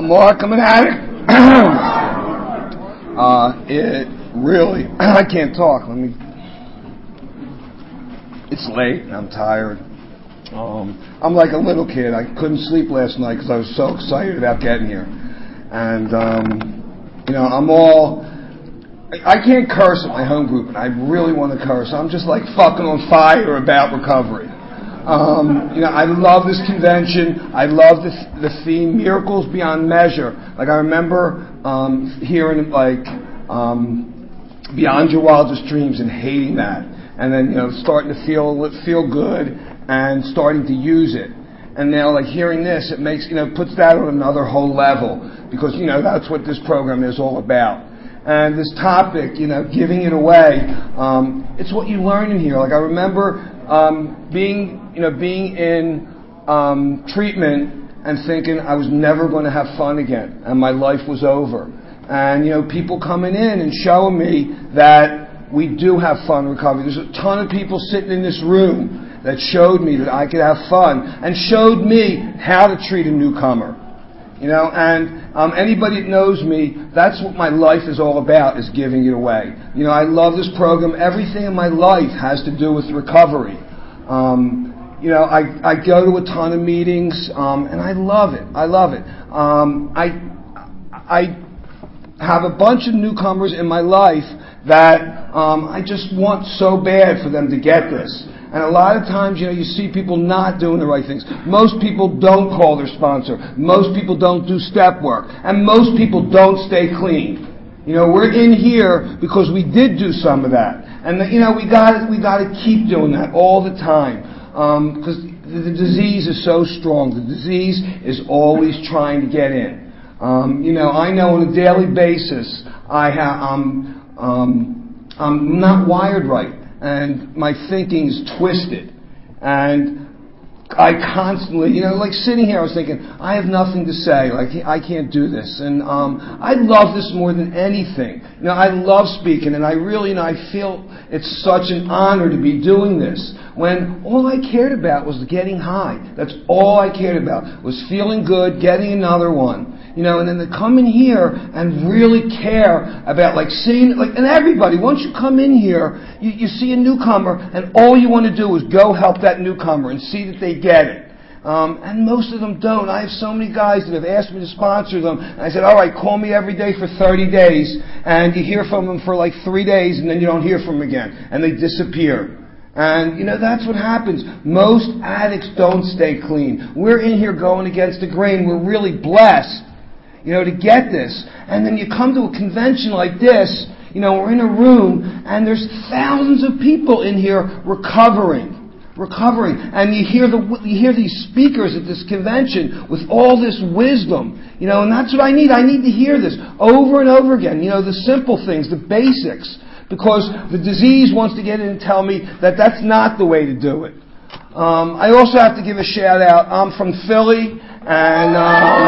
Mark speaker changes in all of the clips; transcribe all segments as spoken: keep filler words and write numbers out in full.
Speaker 1: Mark, I'm an addict. uh, it really, I can't talk. Let me. It's late and I'm tired. Um, I'm like a little kid. I couldn't sleep last night because I was so excited about getting here. And, um, you know, I'm all, I, I can't curse at my home group, and I really want to curse. I'm just like fucking on fire about recovery. Um, you know, I love this convention. I love the, the theme, Miracles Beyond Measure. Like, I remember um, hearing, like, um, Beyond Your Wildest Dreams and hating that. And then, you know, starting to feel feel good and starting to use it. And now, like, hearing this, it makes, you know, puts that on another whole level. Because, you know, that's what this program is all about. And this topic, you know, giving it away, um, it's what you learn in here. Like, I remember um, being, you know, being in um, treatment and thinking I was never going to have fun again. And my life was over. And, you know, people coming in and showing me that we do have fun recovery. There's a ton of people sitting in this room that showed me that I could have fun and showed me how to treat a newcomer. You know, and um, anybody that knows me, that's what my life is all about, is giving it away. You know, I love this program. Everything in my life has to do with recovery. Um, you know, I, I go to a ton of meetings, um, and I love it. I love it. Um, I, I have a bunch of newcomers in my life that um, I just want so bad for them to get this. And a lot of times, you know, you see people not doing the right things. Most people don't call their sponsor. Most people don't do step work. And most people don't stay clean. You know, we're in here because we did do some of that. And, you know, we got we got to keep doing that all the time. Because um, the disease is so strong. The disease is always trying to get in. Um, you know, I know on a daily basis, I have, um, um, I'm not wired right, and my thinking is twisted, and I constantly, you know, like sitting here, I was thinking, I have nothing to say, like, I can't do this, and um, I love this more than anything. You know, I love speaking, and I really, you know, I feel it's such an honor to be doing this, when all I cared about was getting high. That's all I cared about, was feeling good, getting another one. You know, and then to come in here and really care about, like, seeing, like, and everybody, once you come in here, you, you see a newcomer, and all you want to do is go help that newcomer and see that they get it. Um, and most of them don't. I have so many guys that have asked me to sponsor them, and I said, all right, call me every day for thirty days, and you hear from them for like three days, and then you don't hear from them again, and they disappear. And, you know, that's what happens. Most addicts don't stay clean. We're in here going against the grain. We're really blessed, you know, to get this. And then you come to a convention like this, you know, we're in a room, and there's thousands of people in here recovering. Recovering. And you hear the you hear these speakers at this convention with all this wisdom. You know, and that's what I need. I need to hear this over and over again. You know, the simple things, the basics. Because the disease wants to get in and tell me that that's not the way to do it. Um, I also have to give a shout out. I'm from Philly, and um,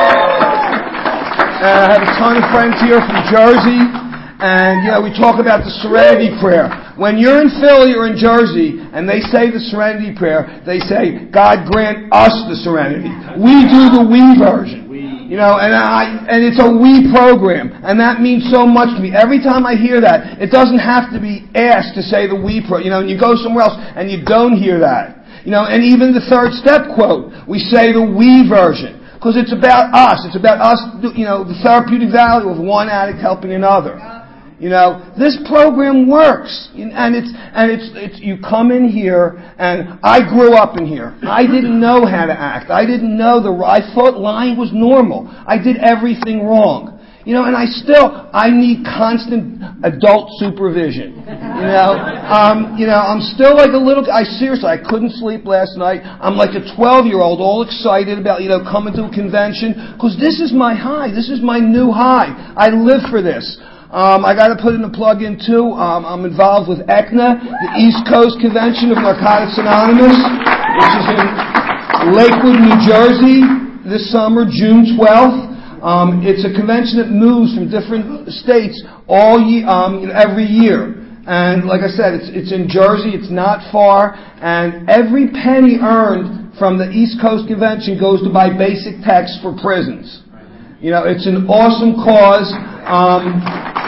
Speaker 1: I have a ton of friends here from Jersey. And, you know, we talk about the Serenity Prayer. When you're in Philly or in Jersey and they say the Serenity Prayer, they say, God grant us the serenity. We do the we version. You know, and I, and it's a we program. And that means so much to me. Every time I hear that, it doesn't have to be asked to say the we pro. You know, and you go somewhere else and you don't hear that. You know, and even the third step quote, we say the we version. Because it's about us. It's about us, you know, the therapeutic value of one addict helping another. You know, this program works, and it's and it's it's you come in here, and I grew up in here. I didn't know how to act. I didn't know the. I thought lying was normal. I did everything wrong. You know, and I still I need constant adult supervision. You know, um, you know, I'm still like a little. I seriously, I couldn't sleep last night. I'm like a twelve-year-old, all excited about, you know, coming to a convention, because this is my high. This is my new high. I live for this. Um, I got to put in a plug in too. Um, I'm involved with E C N A, the East Coast Convention of Narcotics Anonymous, which is in Lakewood, New Jersey, this summer, June twelfth. Um, it's a convention that moves from different states all ye- um, you know, every year. And like I said, it's it's in Jersey. It's not far, and every penny earned from the East Coast Convention goes to buy basic texts for prisons. You know, it's an awesome cause. Um,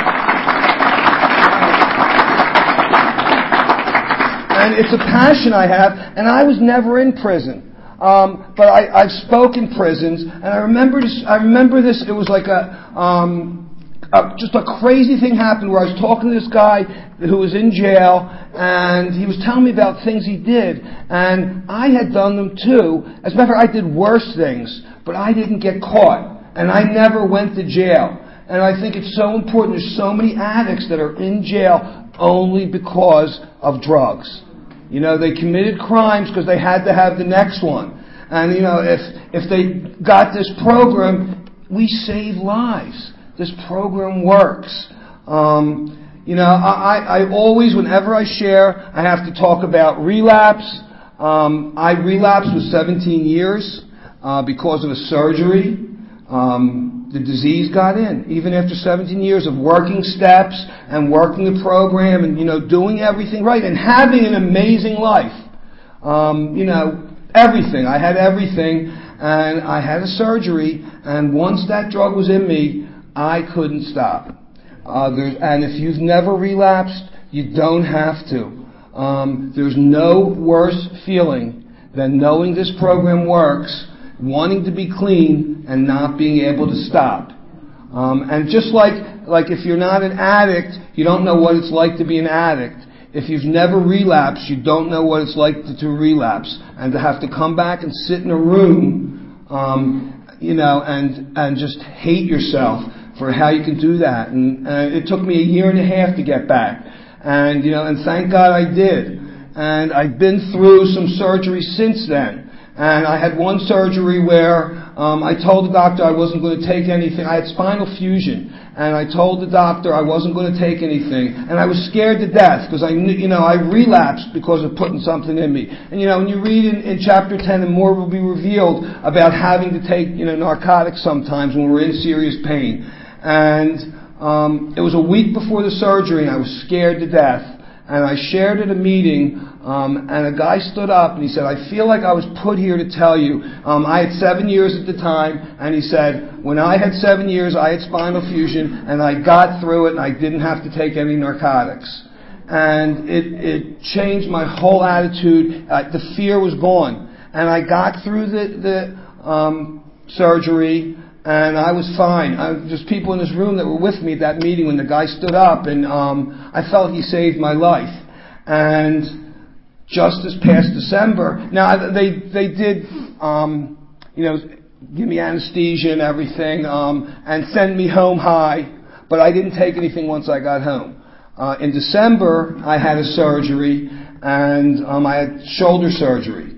Speaker 1: and it's a passion I have, and I was never in prison. Um, but I, I've spoken prisons, and I remember this, I remember this, it was like a, um, Uh, just a crazy thing happened where I was talking to this guy who was in jail, and he was telling me about things he did, and I had done them too. As a matter of fact, I did worse things, but I didn't get caught, and I never went to jail. And I think it's so important. There's so many addicts that are in jail only because of drugs. You know, they committed crimes because they had to have the next one. And, you know, if if they got this program, we save lives. This program works. Um, you know, I, I always, whenever I share, I have to talk about relapse. Um, I relapsed with seventeen years uh, because of a surgery. Um, the disease got in. Even after seventeen years of working steps and working the program and, you know, doing everything right and having an amazing life. Um, you know, everything. I had everything, and I had a surgery, and once that drug was in me, I couldn't stop. Uh, and if you've never relapsed, you don't have to. Um, there's no worse feeling than knowing this program works, wanting to be clean, and not being able to stop. Um, and just like, like if you're not an addict, you don't know what it's like to be an addict. If you've never relapsed, you don't know what it's like to, to relapse. And to have to come back and sit in a room, um, you know, and, and just hate yourself for how you can do that. And uh, it took me a year and a half to get back. And, you know, and thank God I did. And I've been through some surgery since then. And I had one surgery where um, I told the doctor I wasn't going to take anything. I had spinal fusion. And I told the doctor I wasn't going to take anything. And I was scared to death because I knew, you know, I relapsed because of putting something in me. And, you know, when you read in, in chapter ten, and more will be revealed about having to take, you know, narcotics sometimes when we're in serious pain. And um, it was a week before the surgery, and I was scared to death. And I shared at a meeting, um, and a guy stood up, and he said, I feel like I was put here to tell you. Um, I had seven years at the time, and he said, when I had seven years, I had spinal fusion, and I got through it, and I didn't have to take any narcotics. And it, it changed my whole attitude. Uh, the fear was gone. And I got through the, the um, surgery, and I was fine. I, there's people in this room that were with me at that meeting when the guy stood up, and um, I felt he saved my life. And just this past December, now they they did, um, you know, give me anesthesia and everything, um, and send me home high, but I didn't take anything once I got home. Uh, in December, I had a surgery, and um, I had shoulder surgery.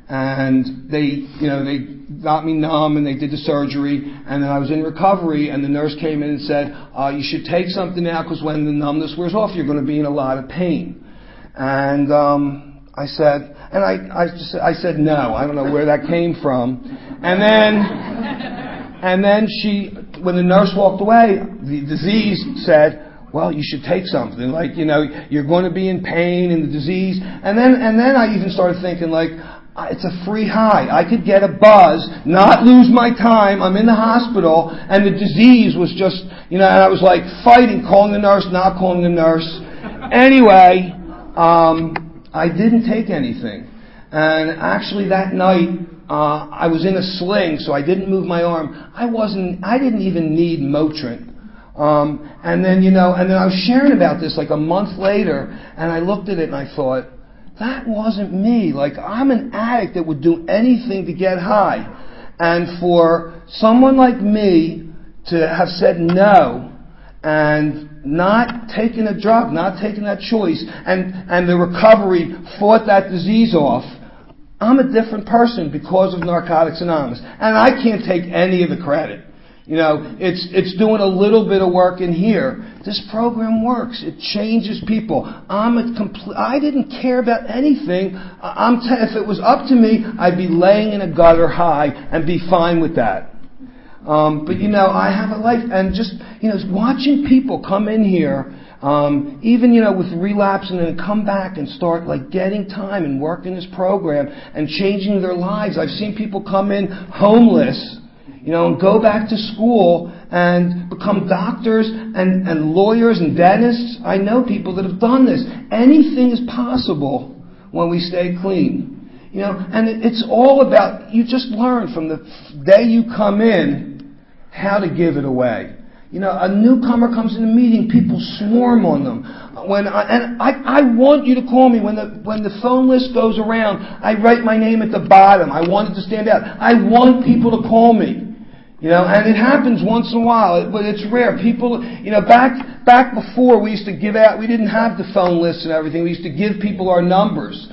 Speaker 1: And they, you know, they got me numb, and they did the surgery, and then I was in recovery, and the nurse came in and said, uh, you should take something now, because when the numbness wears off, you're going to be in a lot of pain. And um, I said, and I, I just, I said no. I don't know where that came from. And then, and then she, when the nurse walked away, the disease said, well, you should take something. Like, you know, you're going to be in pain and the disease. And then, and then I even started thinking, like, it's a free high. I could get a buzz, not lose my time. I'm in the hospital, and the disease was just, you know, and I was like fighting, calling the nurse, not calling the nurse. Anyway, um, I didn't take anything. And actually that night, uh, I was in a sling, so I didn't move my arm. I wasn't, I didn't even need Motrin. Um, and then, you know, and then I was sharing about this like a month later, and I looked at it and I thought, that wasn't me. Like, I'm an addict that would do anything to get high. And for someone like me to have said no and not taking a drug, not taking that choice, and, and the recovery fought that disease off, I'm a different person because of Narcotics Anonymous. And I can't take any of the credit. You know, it's it's doing a little bit of work in here. This program works. It changes people. I'm a complete. I didn't care about anything. I'm t- if it was up to me, I'd be laying in a gutter high and be fine with that. Um, but you know, I have a life, and just you know, watching people come in here, um, even you know, with relapse, and then come back and start like getting time and working this program and changing their lives. I've seen people come in homeless. you know, and go back to school and become doctors and, and lawyers and dentists. I know people that have done this. Anything is possible when we stay clean. You know, and it, it's all about, you just learn from the day you come in how to give it away. You know, a newcomer comes in a meeting, people swarm on them. When I, and I, I want you to call me when the when the phone list goes around. I write my name at the bottom. I want it to stand out. I want people to call me. You know, and it happens once in a while, but it's rare. People, you know, back back before we used to give out. We didn't have the phone lists and everything. We used to give people our numbers.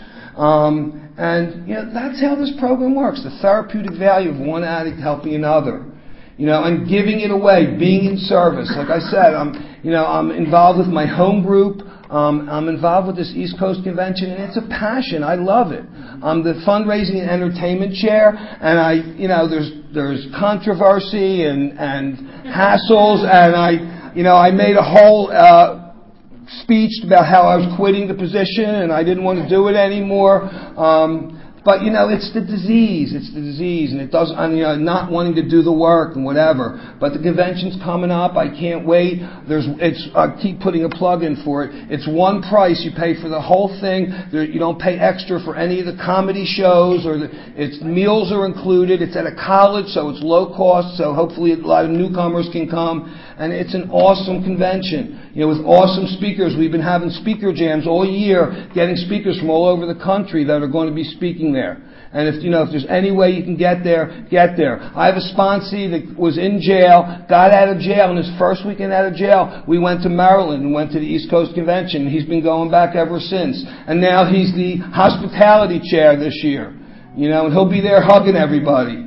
Speaker 1: Um, and you know, that's how this program works. The therapeutic value of one addict helping another. You know, and giving it away, being in service. Like I said, I'm, you know, I'm involved with my home group. Um, I'm involved with this East Coast Convention, and it's a passion. I love it. I'm the fundraising and entertainment chair, and I, you know, there's there's controversy and and hassles, and I, you know, I made a whole uh, speech about how I was quitting the position and I didn't want to do it anymore. Um, But, you know, it's the disease. It's the disease. And it does, I'm, you know, not wanting to do the work and whatever. But the convention's coming up. I can't wait. There's, it's, I keep putting a plug in for it. It's one price. You pay for the whole thing. There, you don't pay extra for any of the comedy shows or the, it's, meals are included. It's at a college, so it's low cost. So hopefully a lot of newcomers can come. And it's an awesome convention. You know, with awesome speakers. We've been having speaker jams all year, getting speakers from all over the country that are going to be speaking there. And if, you know, if there's any way you can get there, get there. I have a sponsee that was in jail, got out of jail, and his first weekend out of jail, we went to Maryland and went to the East Coast Convention. He's been going back ever since. And now he's the hospitality chair this year. You know, and he'll be there hugging everybody.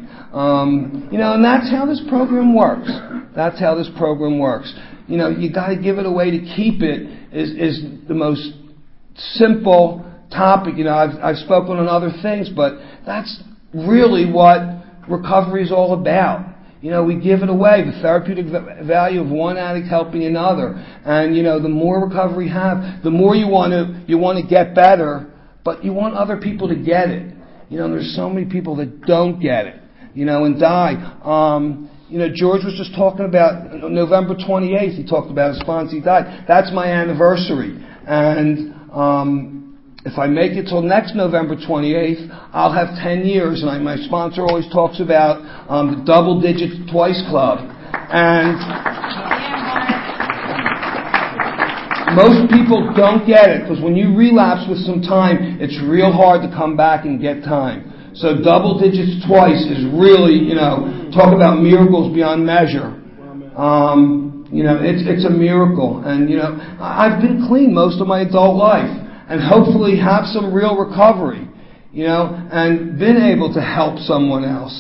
Speaker 1: Um, you know, and that's how this program works. That's how this program works. You know, you got to give it away to keep it is, is the most simple topic. You know, I've, I've spoken on other things, but that's really what recovery is all about. You know, we give it away, the therapeutic value of one addict helping another. And, you know, the more recovery you have, the more you want to, you want to get better, but you want other people to get it. You know, there's so many people that don't get it, you know, and die. Um, You know, George was just talking about November twenty-eighth. He talked about his sponsee died. That's my anniversary. And um, if I make it till next November twenty-eighth, I'll have ten years. And I, my sponsor always talks about um, the Double Digits Twice Club. And most people don't get it because when you relapse with some time, it's real hard to come back and get time. So double digits twice is really, you know, talk about miracles beyond measure. Um, you know, it's it's a miracle. And, you know, I've been clean most of my adult life and hopefully have some real recovery, you know, and been able to help someone else.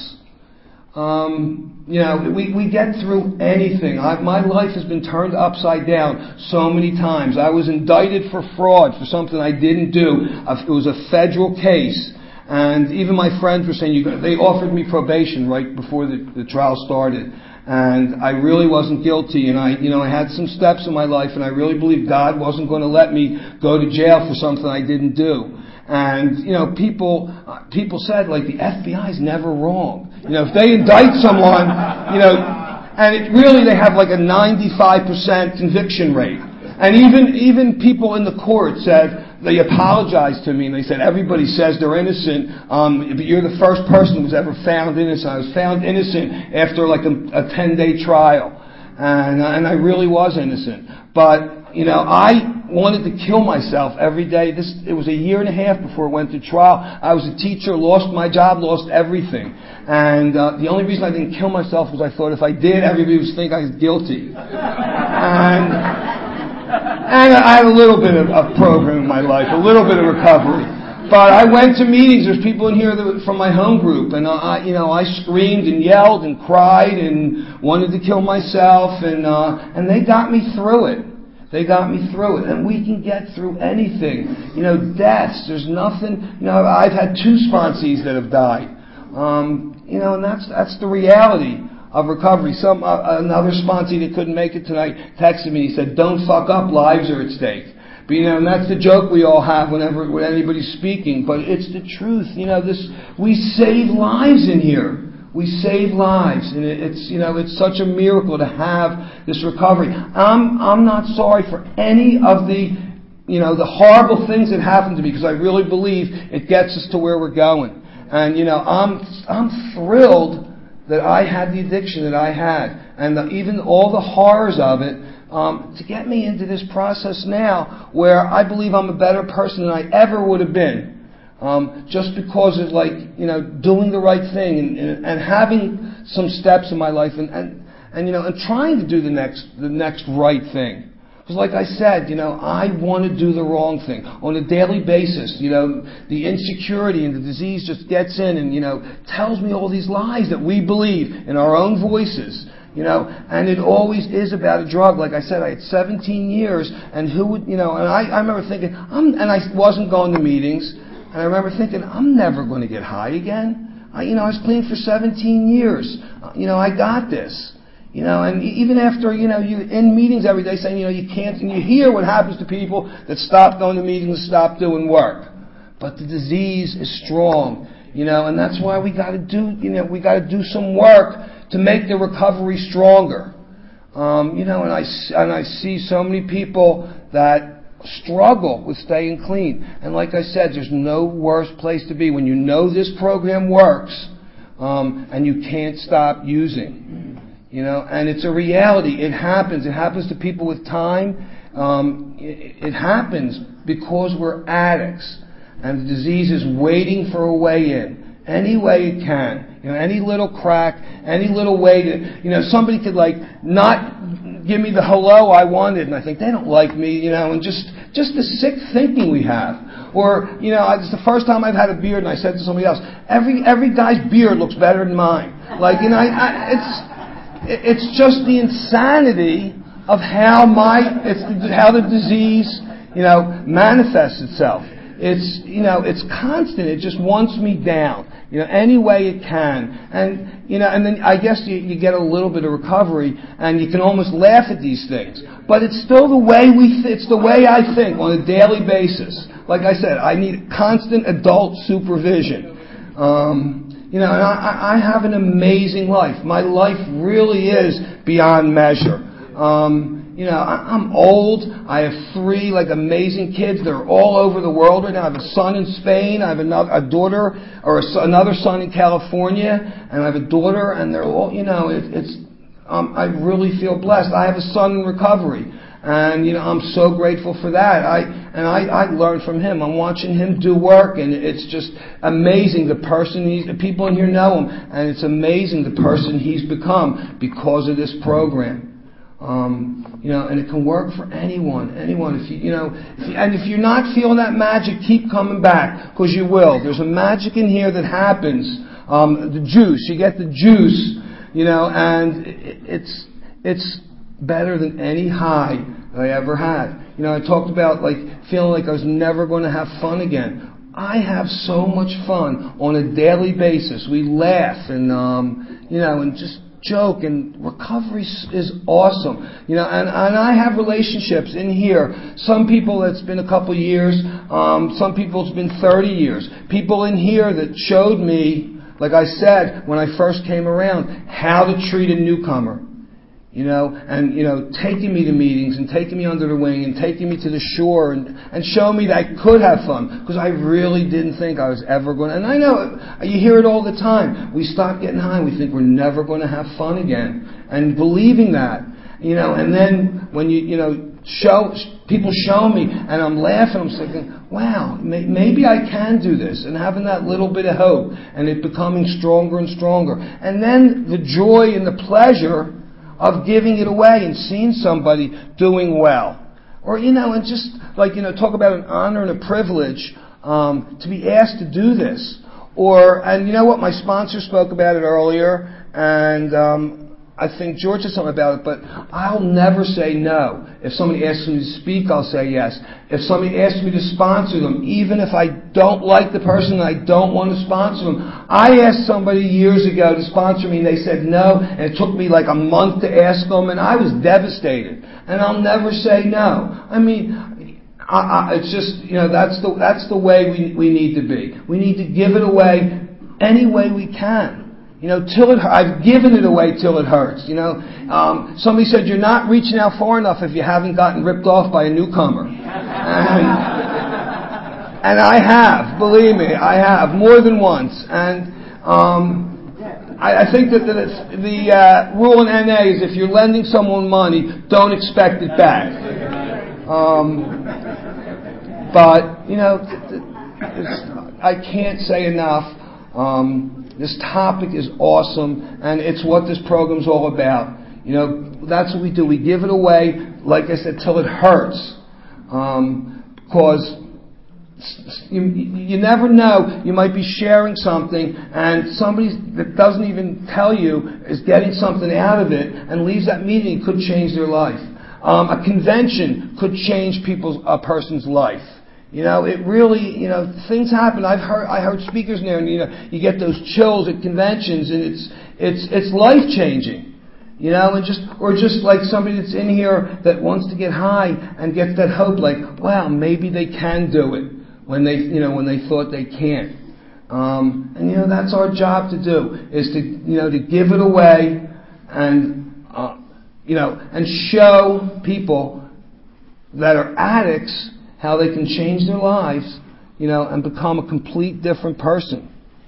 Speaker 1: Um, you know, we, we get through anything. I, my life has been turned upside down so many times. I was indicted for fraud for something I didn't do. It was a federal case. And even my friends were saying, you, they offered me probation right before the, the trial started. And I really wasn't guilty. And I, you know, I had some steps in my life and I really believed God wasn't going to let me go to jail for something I didn't do. And, you know, people, uh, people said, like, the F B I is never wrong. You know, if they indict someone, you know, and it really, they have like a ninety-five percent conviction rate. And even, even people in the court said, they apologized to me and they said, everybody says they're innocent, um, but you're the first person who was ever found innocent. I was found innocent after like a, a ten-day trial. And, and I really was innocent. But, you know, I wanted to kill myself every day. This, it was a year and a half before it went to trial. I was a teacher, lost my job, lost everything. And uh, the only reason I didn't kill myself was I thought if I did, everybody would think I was guilty. And... And I had a little bit of a program in my life, a little bit of recovery. But I went to meetings. There's people in here that were from my home group, and I, you know, I screamed and yelled and cried and wanted to kill myself, and uh, and they got me through it. They got me through it, and we can get through anything. You know, deaths. There's nothing. You know, I've had two sponsees that have died. Um, you know, and that's that's the reality of recovery. Some uh, another sponsee that couldn't make it tonight texted me. He said, "Don't fuck up. Lives are at stake." But you know, and that's the joke we all have whenever when anybody's speaking. But it's the truth. You know, this we save lives in here. We save lives, and it's, you know, it's such a miracle to have this recovery. I'm, I'm not sorry for any of the, you know, the horrible things that happened to me, because I really believe it gets us to where we're going. And, you know, I'm, I'm thrilled that I had the addiction that I had, and the, even all the horrors of it, um, to get me into this process now, where I believe I'm a better person than I ever would have been. Um, just because of, like, you know, doing the right thing and, and, and having some steps in my life and, and, and, you know, and trying to do the next, the next right thing. Because like I said, you know, I want to do the wrong thing on a daily basis. You know, the insecurity and the disease just gets in and, you know, tells me all these lies that we believe in our own voices. You know, and it always is about a drug. Like I said, I had seventeen years, and who would, you know, and I, I remember thinking, I'm, and I wasn't going to meetings. And I remember thinking, I'm never going to get high again. I, you know, I was clean for seventeen years. You know, I got this. You know, and even after, you know, you in meetings every day saying, you know, you can't, and you hear what happens to people that stop going to meetings and stop doing work. But the disease is strong, you know, and that's why we got to do, you know, we got to do some work to make the recovery stronger. Um, you know, and I, and I see so many people that struggle with staying clean. And like I said, there's no worse place to be when you know this program works, um, and you can't stop using. You know, and it's a reality. It happens. It happens to people with time. Um, it, it happens because we're addicts, and the disease is waiting for a way in, any way it can. You know, any little crack, any little way to, you know, somebody could like not give me the hello I wanted, and I think they don't like me, you know, and just just the sick thinking we have. Or, you know, it's the first time I've had a beard, and I said to somebody else, every every guy's beard looks better than mine. Like, you know, I, I, it's it's just the insanity of how my it's the, how the disease, you know, manifests itself. It's, you know, it's constant. It just wants me down, you know, any way it can. And, you know, and then I guess you, you get a little bit of recovery and you can almost laugh at these things. But it's still the way we, th- it's the way I think on a daily basis. Like I said, I need constant adult supervision. Um, you know, and I, I have an amazing life. My life really is beyond measure. Um, You know, I'm old. I have three, like, amazing kids. They're all over the world right now. I have a son in Spain. I have another, a daughter, or a, another son in California. And I have a daughter, and they're all, you know, it, it's, um, I really feel blessed. I have a son in recovery. And, you know, I'm so grateful for that. I, and I, I learned from him. I'm watching him do work, and it's just amazing the person he's, people in here know him, and it's amazing the person he's become because of this program. Um, you know, and it can work for anyone, anyone. If you, you know, if you, and if you're not feeling that magic, keep coming back, because you will. There's a magic in here that happens. Um, the juice, you get the juice, you know, and it, it's it's better than any high I ever had. You know, I talked about like feeling like I was never going to have fun again. I have so much fun on a daily basis. We laugh and um, you know, and just joke, and recovery is awesome. You know, and, and I have relationships in here. Some people it's been a couple years, um, some people it's been thirty years. People in here that showed me, like I said, when I first came around, how to treat a newcomer. You know, and, you know, taking me to meetings and taking me under the wing and taking me to the shore and, and showing me that I could have fun, because I really didn't think I was ever going to. And I know, you hear it all the time. We stop getting high and we think we're never going to have fun again. And believing that, you know, and then when you, you know, show, people show me and I'm laughing, I'm thinking, wow, may, maybe I can do this. And having that little bit of hope and it becoming stronger and stronger. And then the joy and the pleasure of giving it away and seeing somebody doing well. Or, you know, and just, like, you know, talk about an honor and a privilege um, to be asked to do this. Or, and you know what, my sponsor spoke about it earlier, and um, I think George said something about it, but I'll never say no. If somebody asks me to speak, I'll say yes. If somebody asks me to sponsor them, even if I don't like the person and I don't want to sponsor them. I asked somebody years ago to sponsor me, and they said no, and it took me like a month to ask them, and I was devastated. And I'll never say no. I mean, I, I, it's just, you know, that's the that's the way we we need to be. We need to give it away any way we can. You know, till it, I've given it away till it hurts. You know, um, somebody said you're not reaching out far enough if you haven't gotten ripped off by a newcomer. And, and I have, believe me, I have more than once. And um, I, I think that the, the uh, rule in N A is if you're lending someone money, don't expect it back. Um, but you know, it's, I can't say enough. Um, This topic is awesome, and it's what this program's all about. You know, that's what we do. We give it away, like I said, till it hurts. Um, because you, you never know. You might be sharing something, and somebody that doesn't even tell you is getting something out of it, and leaves that meeting. Could change their life. Um, a convention could change people's a person's life. You know, it really, you know, things happen. I've heard, I heard speakers there, and you know, you get those chills at conventions, and it's, it's, it's life changing. You know, and just, or just like somebody that's in here that wants to get high and gets that hope, like, wow, maybe they can do it when they, you know, when they thought they can't. Um, and you know, that's our job to do, is to, you know, to give it away, and, uh, you know, and show people that are addicts how they can change their lives, you know, and become a complete different person.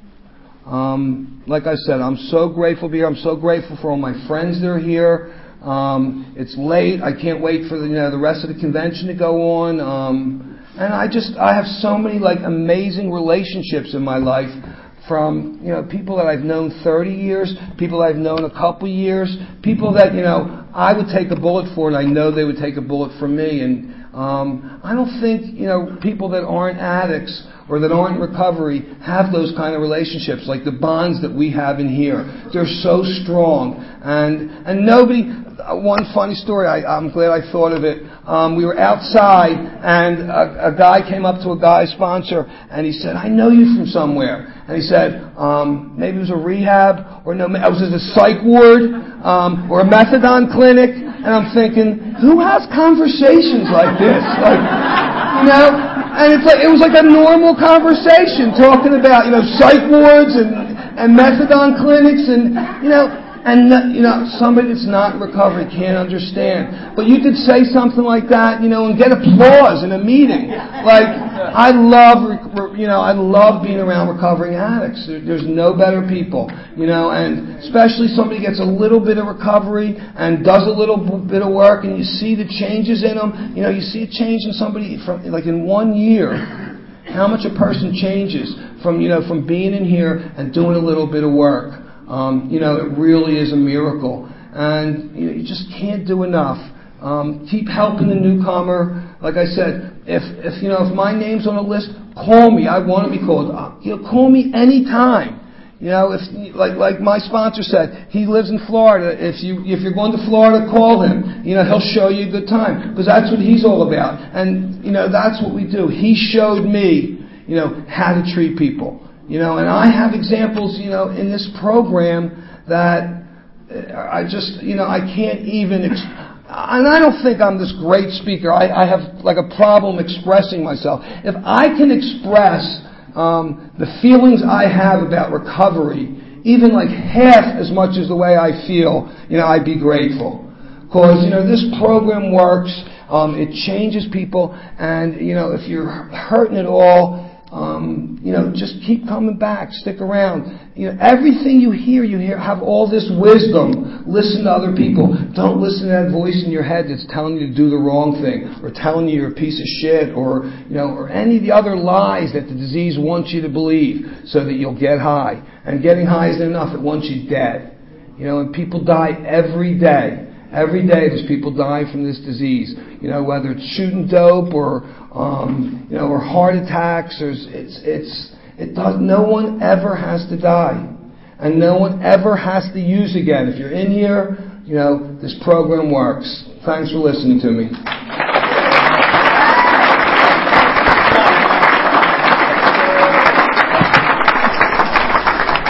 Speaker 1: Um, like I said, I'm so grateful to be here. I'm so grateful for all my friends that are here. Um, it's late. I can't wait for the, you know, the rest of the convention to go on. Um, and I just, I have so many like amazing relationships in my life, from, you know, people that I've known thirty years, people that I've known a couple years, people that, you know, I would take a bullet for, and I know they would take a bullet for me. And um, I don't think, you know, people that aren't addicts or that aren't in recovery have those kind of relationships, like the bonds that we have in here. They're so strong. And and nobody, one funny story, I, I'm glad I thought of it. Um, we were outside, and a, a guy came up to a guy sponsor, and he said, I know you from somewhere. And he said, um, maybe it was a rehab, or no, it was a psych ward, um, or a methadone clinic. And I'm thinking, who has conversations like this? Like, you know, and it's like, it was like a normal conversation, talking about, you know, psych wards and, and methadone clinics, and, you know, and, you know, somebody that's not in recovery can't understand. But you could say something like that, you know, and get applause in a meeting. Like, I love, you know, I love being around recovering addicts. There's no better people, you know, and especially somebody gets a little bit of recovery and does a little bit of work, and you see the changes in them. You know, you see a change in somebody from, like, in one year. How much a person changes from, you know, from being in here and doing a little bit of work. Um, you know, it really is a miracle. And you know, you just can't do enough. Um, keep helping the newcomer. Like I said, if, if you know, if my name's on a list, call me. I want to be called. Uh, you know, call me anytime. You know, if like like my sponsor said, he lives in Florida. If you if you're going to Florida, call him. You know, he'll show you a good time, because that's what he's all about. And you know, that's what we do. He showed me, you know, how to treat people. You know, and I have examples, you know, in this program that I just, you know, I can't even, ex- and I don't think I'm this great speaker. I, I have like a problem expressing myself. If I can express um, the feelings I have about recovery, even like half as much as the way I feel, you know, I'd be grateful. Because, you know, this program works. Um, it changes people, and, you know, if you're hurting at all, Um, you know, just keep coming back. Stick around. You know, everything you hear, you hear, have all this wisdom. Listen to other people. Don't listen to that voice in your head that's telling you to do the wrong thing, or telling you you're a piece of shit, or, you know, or any of the other lies that the disease wants you to believe so that you'll get high. And getting high isn't enough. It wants you dead. You know, and people die every day. Every day there's people dying from this disease. You know, whether it's shooting dope or, um, you know, or heart attacks, or it's, it's, it does, no one ever has to die. And no one ever has to use again. If you're in here, you know, this program works. Thanks for listening to me.